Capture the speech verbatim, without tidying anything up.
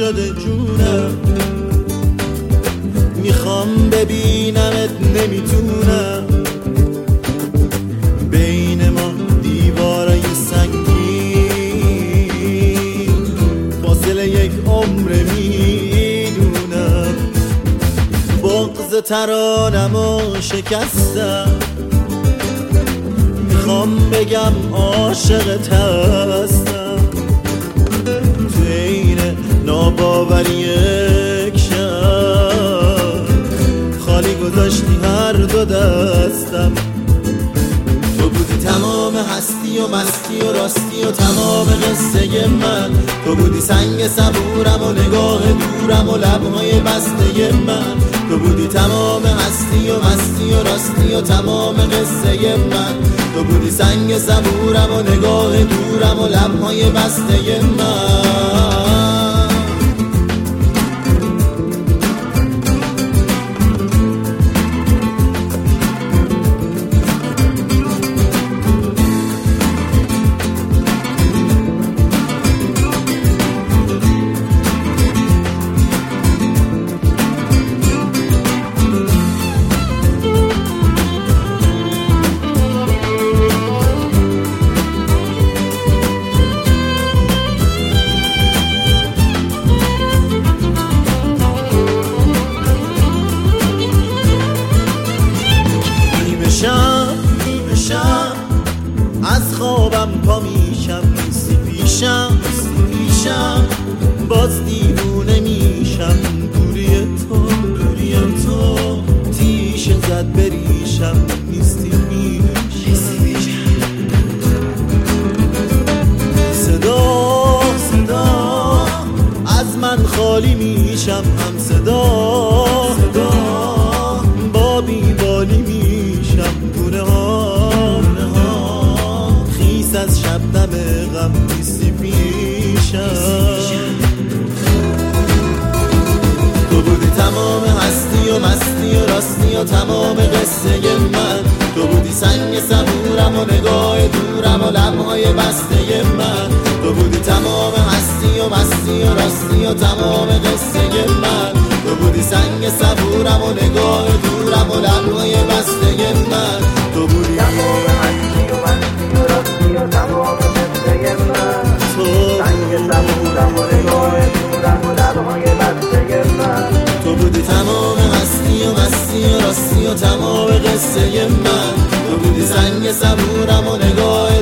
شده جونم، میخوام ببینمت نمیتونم، بین ما دیوارای سنگین فاصله یک عمر میدونم. بغض ترانمو شکستم، میخوام بگم عاشقت هستم، تو این ناباوری یک شب خالی گذاشتی هر دو دستم. تو بودی تمام هستی و مستی و راستی و تمام قصه من، تو بودی سنگ صبورم و نگاه دورم و لبهای بسته من، تو بودی تمام هستی و مستی و راستی و تمام قصه من، تو بودی سنگ صبورم و نگاه دورم و لبهای بسته من. از خوابم پا میشم، نیستی پیشم پیشم باز دیوونه میشم، دوری تو دوری تو تیشه زد بریشم، نیستی پیشم. صدا صدا از من خالی میشم، هم صدا صدا با بیبالی میشم، دونه ها از شبنم غم نیستی پیشم. تو بودی تمام هستی و مستی و راستی و تمام قصه من، تو بودی سنگ صبورم و نگاه دورم و لبهای بسته من، تو بودی تمام هستی و مستی و راستی و تمام قصه من، تو بودی سنگ صبورم و نگاه دورم و لبهای بسته من، تو بودی تمام هستی و مستی و راستی و تمام قصه من، تو سنگ صبورم و نگاه دورم و لبهای بسته من، تو بودی تمام هستی و مستی و راستی و تمام قصه من، تو بودی سنگ صبورم و نگاه